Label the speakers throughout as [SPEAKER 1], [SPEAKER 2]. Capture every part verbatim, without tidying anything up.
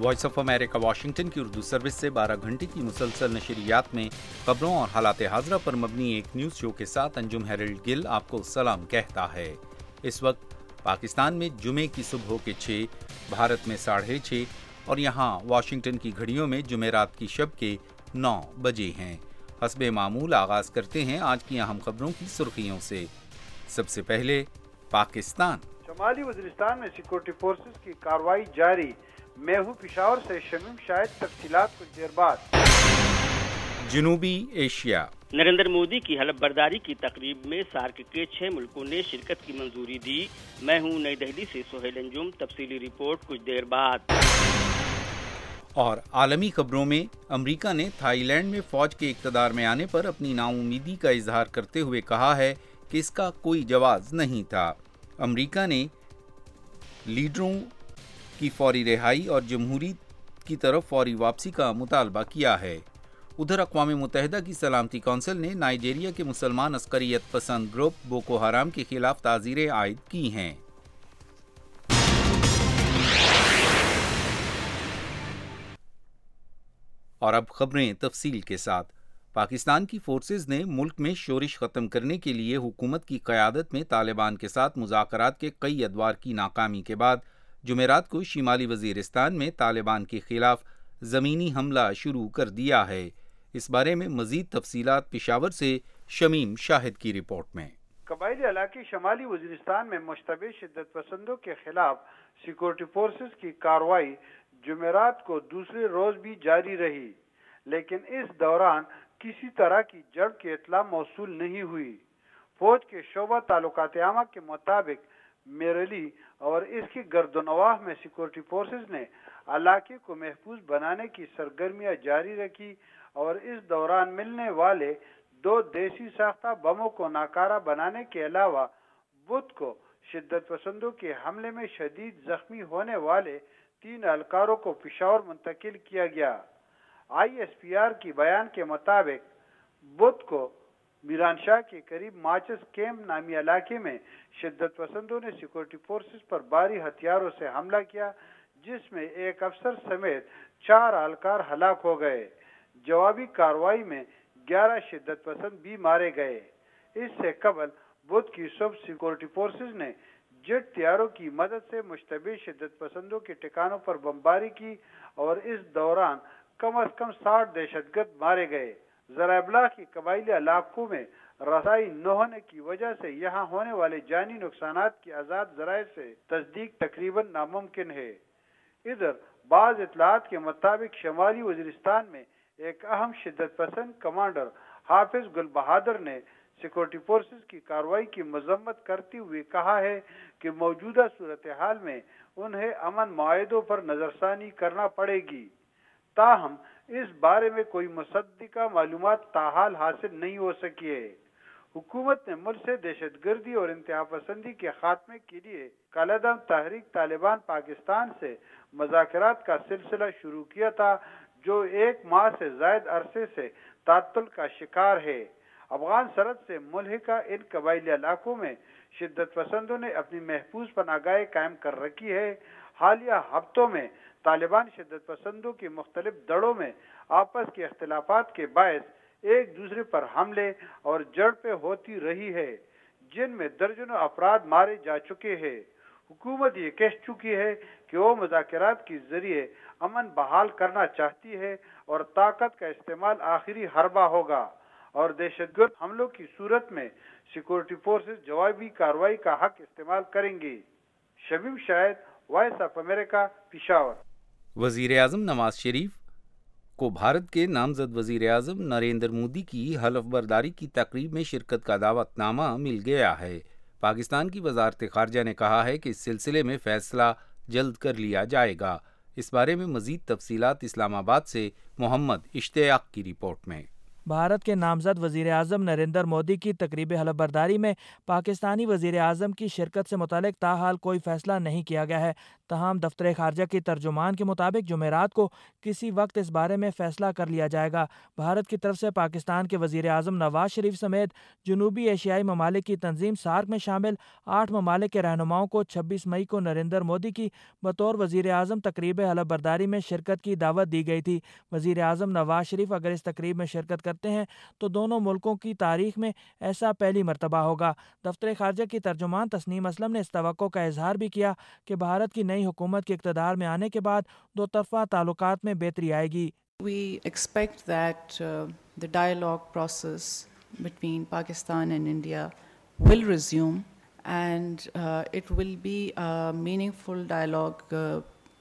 [SPEAKER 1] Voice of America Washington की Urdu service से बारह घंटे की मुसलसल नशरियात में खबरों और हालात हाज़रा पर मबनी एक न्यूज़ शो के साथ अंजुम हेरल्ड गिल आपको सलाम कहता है। इस वक्त पाकिस्तान में जुमे की सुबह के छः, भारत में साढ़े छः और यहाँ वाशिंगटन की घड़ियों में जुमेरात की शब के नौ बजे हैं। हस्बे मामूल आगाज़ करते हैं आज की अहम खबरों की सुर्खियों से। सबसे पहले पाकिस्तान।
[SPEAKER 2] शमाली वज़ीरिस्तान में सिक्योरिटी फोर्सेस की कार्रवाई जारी। मैं हूँ पिशावर से शमीम शायद तफसीलात कुछ देर बाद।
[SPEAKER 1] जनूबी एशिया।
[SPEAKER 3] नरेंद्र मोदी की हलफ बर्दारी की तकरीब में सार्क के छह मुल्कों ने शिरकत की मंजूरी दी। मैं हूँ नई दिल्ली से सोहेल अंजुम, तफसीली रिपोर्ट कुछ देर बाद।
[SPEAKER 1] और आलमी खबरों में अमेरिका ने थाईलैंड में फौज के इक़्तिदार में आने पर अपनी नाउम्मीदी का इजहार करते हुए कहा है कि इसका कोई जवाब नहीं था। अमेरिका ने लीडरों की फौरी रिहाई और जमहूरीत की तरफ फौरी वापसी का मुतालबा किया है। उधर अक़वाम मुत्तहिदा की सलामती कौंसिल ने नाइजीरिया के मुसलमान अस्करियत पसंद ग्रुप बोको हराम के खिलाफ ताज़ीरें आयद की हैं। और अब खबरें तफसील के साथ। पाकिस्तान की फोर्सेज ने मुल्क में शोरिश ख़त्म करने के लिए हुकूमत की क़यादत में तालिबान के साथ मुज़ाकरात के कई अदवार की नाकामी के बाद जुमेरात को शिमाली वज़ीरिस्तान में तालिबान के खिलाफ ज़मीनी हमला शुरू कर दिया है। इस बारे में मज़ीद तफसीलात पेशावर से शमीम शाहिद की रिपोर्ट में।
[SPEAKER 2] कबायली इलाके शमाली वज़ीरिस्तान में मुश्तबह शिद्दत पसंदों के खिलाफ सिक्योरिटी फोर्सेस की कार्रवाई जुमेरात को दूसरे रोज भी जारी रही, लेकिन इस दौरान किसी तरह की जड़ की इत्तला मौसूल नहीं हुई। फौज के शोबा ताल्लुकात आमा के मुताबिक मेरली और इसकी गर्दनवाह में सिक्योरिटी फोर्सेस ने इलाके को महफूज बनाने की सरगर्मियां जारी रखी और इस दौरान मिलने वाले दो देसी साख्ता बमों को नाकारा बनाने के अलावा बुध को शिद्दत पसंदों के हमले में शदीद जख्मी होने वाले तीन एहलकारों को पिशावर मुंतकिल किया गया। आई एस पी आर की बयान के मुताबिक बुध को मीरानशाह के करीब माचिस कैम्प नामी इलाके में शिद्दत पसंदों ने सिक्योरिटी फोर्सेस पर भारी हथियारों से हमला किया, जिसमें एक अफसर समेत चार एहलकार हलाक हो गए। जवाबी कार्रवाई में ग्यारह शिद्दत पसंद भी मारे गए। इससे कबल बुध की सुबह सिक्योरिटी फोर्सेस ने जेट तैयारों की मदद से मुश्तबह शिद्दत पसंदों के ठिकानों पर बमबारी की और इस दौरान कम अज कम साठ दहशतगर्द मारे गए। ज़राइबला की कबायली इलाकों में रसाई न होने की वजह से यहाँ होने वाले जानी नुकसानात की आज़ाद ज़राए से तस्दीक तकरीबन नामुमकिन है। इधर बाज़ इत्तलात के मुताबिक शमाली वज़ीरिस्तान में एक अहम शिद्दत पसंद कमांडर हाफिज गुल बहादुर ने सिक्योरिटी फोर्सेस की कार्रवाई की मजम्मत करते हुए कहा है कि मौजूदा सूरत हाल में उन्हें अमन मुआहदों पर नजरसानी करना पड़ेगी। ताहम इस बारे में कोई मुसद्दिका मालूमात ताहाल हासिल नहीं हो सकी है। हुकूमत ने मुल्क से दहशतगर्दी और इंतहा पसंदी के खात्मे के लिए कालेदम तहरीक तालिबान पाकिस्तान से मुज़ाकरात का सिलसिला शुरू किया था, जो एक माह से जायद अरसे से तातुल का शिकार है। अफगान सरहद से मुल्हिका इन कबायली इलाकों में शिद्दत पसंदों ने अपनी महफूज पनाहगाहें कायम कर रखी है। हालिया हफ्तों में तालिबान शिद्दत पसंदों की मुख्तलिफ दड़ों में आपस के अख्तिलाफात के बायस एक दूसरे पर हमले और झड़पें होती रही है, जिनमें दर्जनों अफराद मारे जा चुके हैं। हुकूमत ये कह चुकी है कि वो मुज़ाकरात के जरिए अमन बहाल करना चाहती है और ताकत का इस्तेमाल आखिरी हरबा होगा और दहशतगर्द हमलों की सूरत में सिक्योरिटी फोर्सेस जवाबी कार्रवाई का हक इस्तेमाल करेंगी। शमीम शायद, वॉइस ऑफ अमेरिका, पिशावर।
[SPEAKER 1] वज़ीर आज़म नवाज शरीफ को भारत के नामजद वज़ीर आज़म नरेंद्र मोदी की हलफ बर्दारी की तकरीब में शिरकत का दावतनामा मिल गया है। पाकिस्तान की वज़ारत ख़ारजा ने कहा है कि इस सिलसिले में फ़ैसला जल्द कर लिया जाएगा। इस बारे में मज़ीद तफसीलात इस्लामाबाद से मोहम्मद इश्तियाक की रिपोर्ट में।
[SPEAKER 4] بھارت کے نامزد وزیر اعظم نریندر مودی کی تقریب حلف برداری میں پاکستانی وزیر اعظم کی شرکت سے متعلق تاحال کوئی فیصلہ نہیں کیا گیا ہے، تاہم دفتر خارجہ کی ترجمان کے مطابق جمعرات کو کسی وقت اس بارے میں فیصلہ کر لیا جائے گا۔ بھارت کی طرف سے پاکستان کے وزیر اعظم نواز شریف سمیت جنوبی ایشیائی ممالک کی تنظیم سارک میں شامل آٹھ ممالک کے رہنماؤں کو چھبیس مئی کو نریندر مودی کی بطور وزیر اعظم تقریب حلف برداری میں شرکت کی دعوت دی گئی تھی۔ وزیر اعظم نواز شریف اگر اس تقریب میں شرکت کرتے ہیں تو دونوں ملکوں کی تاریخ میں ایسا پہلی مرتبہ ہوگا۔ دفتر خارجہ کی ترجمان تسنیم اسلم نے اس توقع کا اظہار بھی کیا کہ بھارت کی نئی حکومت کے اقتدار میں آنے کے بعد دو طرفہ تعلقات میں بہتری آئے گی۔
[SPEAKER 5] We expect that uh, the dialogue process between Pakistan and India will resume and uh, it will be a meaningful dialogue. Uh,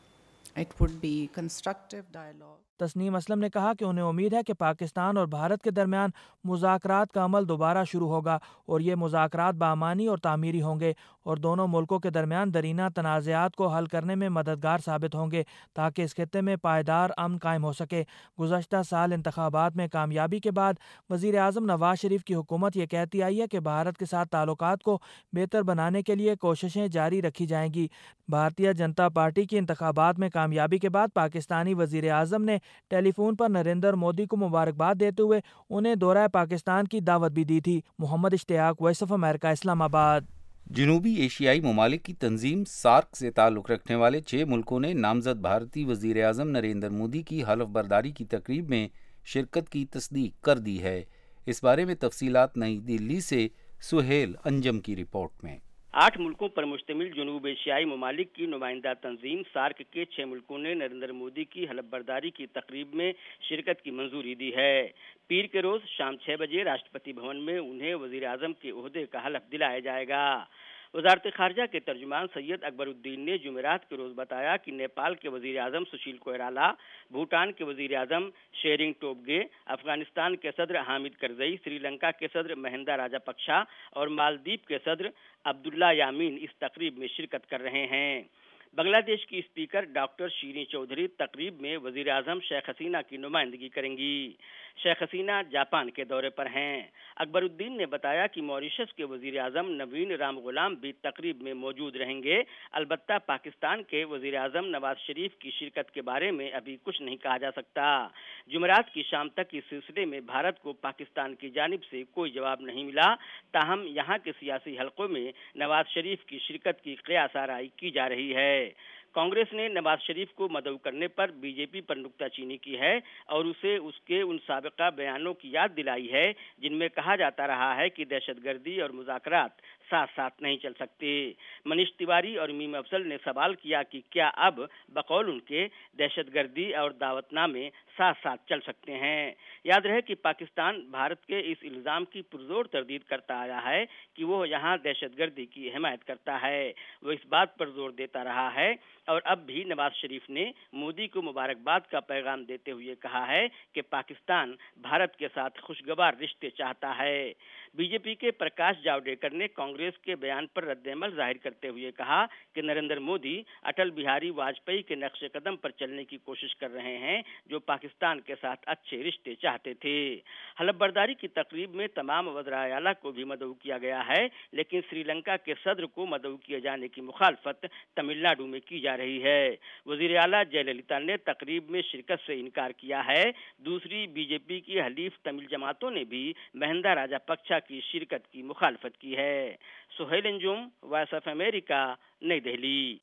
[SPEAKER 5] it would be constructive dialogue.
[SPEAKER 4] Tasnim Aslam نے کہا کہ انہیں امید ہے کہ پاکستان اور بھارت کے درمیان مذاکرات کا عمل دوبارہ شروع ہوگا اور یہ مذاکرات بامانی اور تعمیری ہوں گے اور دونوں ملکوں کے درمیان درینہ تنازعات کو حل کرنے میں مددگار ثابت ہوں گے تاکہ اس خطے میں پائیدار امن قائم ہو سکے۔ گزشتہ سال انتخابات میں کامیابی کے بعد وزیر اعظم نواز شریف کی حکومت یہ کہتی آئی ہے کہ بھارت کے ساتھ تعلقات کو بہتر بنانے کے لیے کوششیں جاری رکھی جائیں گی۔ بھارتیہ جنتا پارٹی کی انتخابات میں کامیابی کے بعد پاکستانی وزیر اعظم نے ٹیلی فون پر نریندر مودی کو مبارکباد دیتے ہوئے انہیں دورہ پاکستان کی دعوت بھی دی تھی۔ محمد اشتیاق، وائس آف امریکہ، اسلام آباد۔
[SPEAKER 1] جنوبی ایشیائی ممالک کی تنظیم سارک سے تعلق رکھنے والے چھ ملکوں نے نامزد بھارتی وزیر اعظم نریندر مودی کی حلف برداری کی تقریب میں شرکت کی تصدیق کر دی ہے۔ اس بارے میں تفصیلات نئی دلی سے سہیل انجم کی رپورٹ میں۔
[SPEAKER 3] آٹھ ملکوں پر مشتمل جنوب ایشیائی ممالک کی نمائندہ تنظیم سارک کے چھ ملکوں نے نریندر مودی کی حلف برداری کی تقریب میں شرکت کی منظوری دی ہے۔ پیر کے روز شام چھ بجے راشٹرپتی بھون میں انہیں وزیر اعظم کے عہدے کا حلف دلایا جائے گا۔ وزارت خارجہ کے ترجمان سید اکبر الدین نے جمعرات کے روز بتایا کہ نیپال کے وزیر اعظم سشیل کوئرالا، بھوٹان کے وزیر اعظم شیرنگ ٹوبگے، افغانستان کے صدر حامد کرزئی، سری لنکا کے صدر مہندا راجا پکشا اور مالدیپ کے صدر عبداللہ یامین اس تقریب میں شرکت کر رہے ہیں۔ بنگلہ دیش کی اسپیکر ڈاکٹر شیریں چودھری تقریب میں وزیر اعظم شیخ حسینہ کی نمائندگی کریں گی۔ شیخ حسینہ جاپان کے دورے پر ہیں۔ اکبر الدین نے بتایا کہ موریشس کے وزیر اعظم نوین رام غلام بھی تقریب میں موجود رہیں گے۔ البتہ پاکستان کے وزیر اعظم نواز شریف کی شرکت کے بارے میں ابھی کچھ نہیں کہا جا سکتا۔ جمعرات کی شام تک اس سلسلے میں بھارت کو پاکستان کی جانب سے کوئی جواب نہیں ملا، تاہم یہاں کے سیاسی حلقوں میں نواز شریف کی شرکت کی قیاس آرائی کی جا رہی ہے۔ کانگریس نے نواز شریف کو مدعو کرنے پر بی جے پی پر نکتہ چینی کی ہے اور اسے اس کے ان سابقہ بیانوں کی یاد دلائی ہے جن میں کہا جاتا رہا ہے کہ دہشت گردی اور مذاکرات ساتھ ساتھ نہیں چل سکتے۔ منیش تیواری اور میم افضل نے سوال کیا کہ کیا اب بقول ان کے دہشت گردی اور دعوت نامے ساتھ ساتھ چل سکتے ہیں؟ یاد رہے کہ پاکستان بھارت کے اس الزام کی پرزور تردید کرتا آیا ہے کہ وہ یہاں دہشت گردی کی حمایت کرتا ہے۔ وہ اس بات پر زور دیتا رہا ہے اور اب بھی نواز شریف نے مودی کو مبارکباد کا پیغام دیتے ہوئے کہا ہے کہ پاکستان بھارت کے ساتھ خوشگوار رشتے چاہتا ہے۔ بی جے پی کے پرکاش جاوڈیکر نے کانگریس کے بیان پر رد عمل ظاہر کرتے ہوئے کہا کہ نریندر مودی اٹل بہاری واجپئی کے نقش قدم پر چلنے کی کوشش کر رہے ہیں جو پاکستان کے ساتھ اچھے رشتے چاہتے تھے۔ حلف برداری کی تقریب میں تمام وزرائے اعلیٰ کو بھی مدعو کیا گیا ہے، لیکن سری لنکا کے صدر کو مدعو کیے جانے کی مخالفت تمل ناڈو میں کی جا رہی ہے۔ وزیر اعلیٰ جے للیتا نے تقریب میں شرکت سے انکار کیا ہے۔ دوسری بی جے پی کی حلیف تمل جماعتوں نے بھی مہندا راجا پکشا کی شرکت کی مخالفت کی ہے۔ Sohail Anjum, voice of America, نئی دہلی۔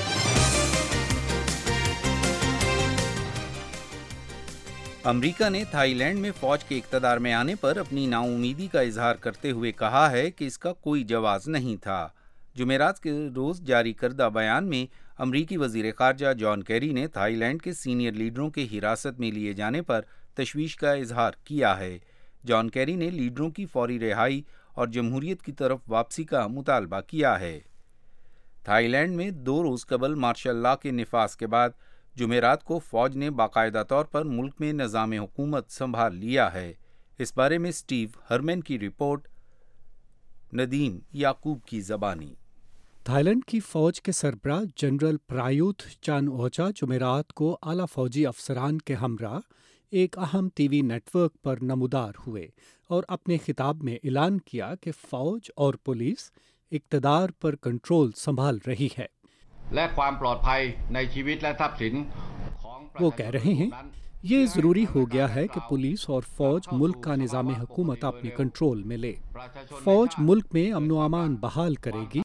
[SPEAKER 1] امریکہ نے تھائی لینڈ میں فوج کے اقتدار میں آنے پر اپنی نا امیدی کا اظہار کرتے ہوئے کہا ہے کہ اس کا کوئی جواز نہیں تھا۔ جمعرات کے روز جاری کردہ بیان میں امریکی وزیر خارجہ جان کیری نے تھائی لینڈ کے سینئر لیڈروں کے حراست میں لیے جانے پر تشویش کا اظہار کیا ہے۔ جان کیری نے لیڈروں کی فوری رہائی اور جمہوریت کی طرف واپسی کا مطالبہ کیا ہے۔ تھائی لینڈ میں دو روز قبل مارشل لا کے نفاذ کے بعد جمعرات کو فوج نے باقاعدہ طور پر ملک میں نظام حکومت سنبھال لیا ہے۔ اس بارے میں سٹیو ہرمن کی رپورٹ، ندیم یعقوب کی زبانی۔
[SPEAKER 6] تھائی لینڈ کی فوج کے سربراہ جنرل پرایوت چان اوچا جمعرات کو اعلیٰ فوجی افسران کے ہمراہ ایک اہم ٹی وی نیٹ ورک پر نمودار ہوئے اور اپنے خطاب میں اعلان کیا کہ فوج اور پولیس اقتدار پر کنٹرول سنبھال رہی ہے۔ وہ کہہ رہے ہیں یہ ضروری ہو گیا ہے کہ پولیس اور فوج ملک کا نظام حکومت اپنے کنٹرول میں لے۔ فوج ملک میں امن و امان بحال کرے گی